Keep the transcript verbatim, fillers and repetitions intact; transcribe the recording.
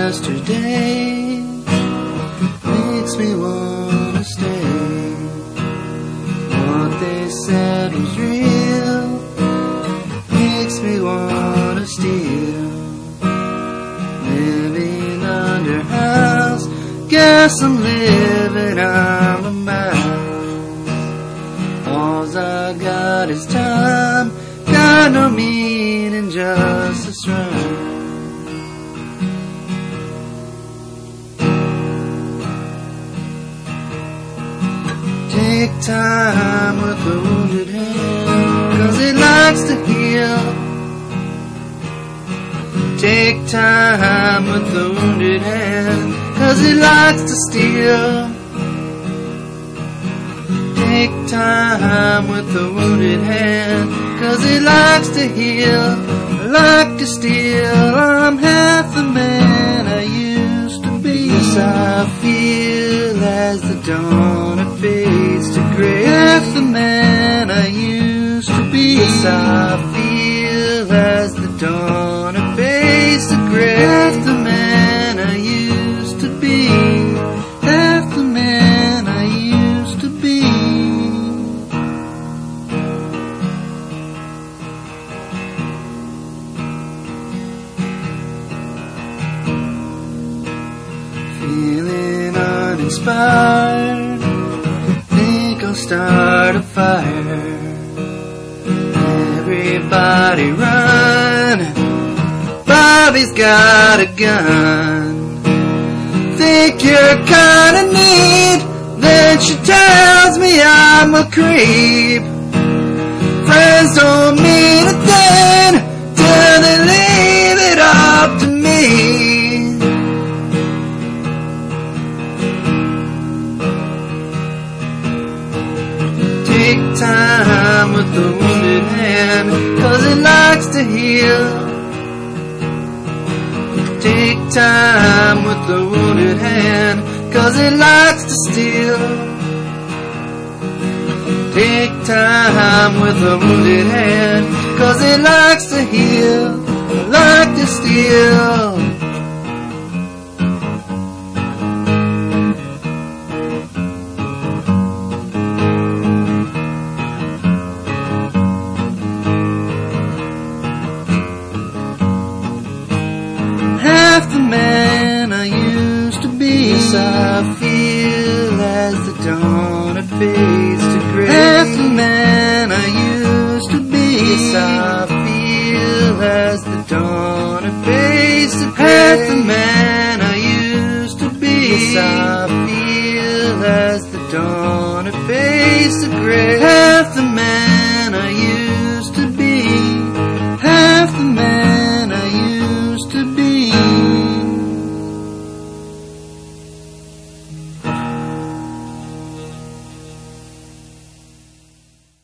yesterday makes me wanna stay. What they said was real makes me wanna steal. Living under house, guess I'm living on a mouse. All I got is time, got no meaning, just a rhyme. Take time with the wounded hand, 'cause it likes to heal. Take time with the wounded hand, 'cause it likes to steal. Take time with the wounded hand, 'cause it likes to heal. I like to steal. I'm half the man I used to be. Yes, I feel as the dawn it fades to gray. Half the man I used to be. Yes, I feel as the dawn it fades to gray. Half the man I used to be. Half the man I used to be. Feeling uninspired, think I'll start a fire. Everybody run, Bobby's got a gun. Think you're kinda neat, then she tells me I'm a creep. Friends don't mean a thing till they leave it up to me. Take time with the wounded hand, 'cause it likes to heal. Take time with the wounded hand, 'cause it likes to steal. Take time with the wounded hand, 'cause it likes to heal. Like to steal. Half the man I used to be. Yes, I feel as the dawn it fades to gray. Half the man I used to be. Yes, I feel as the dawn it fades to gray. Half the man I used to be. Yes, I feel as the dawn it fades to gray.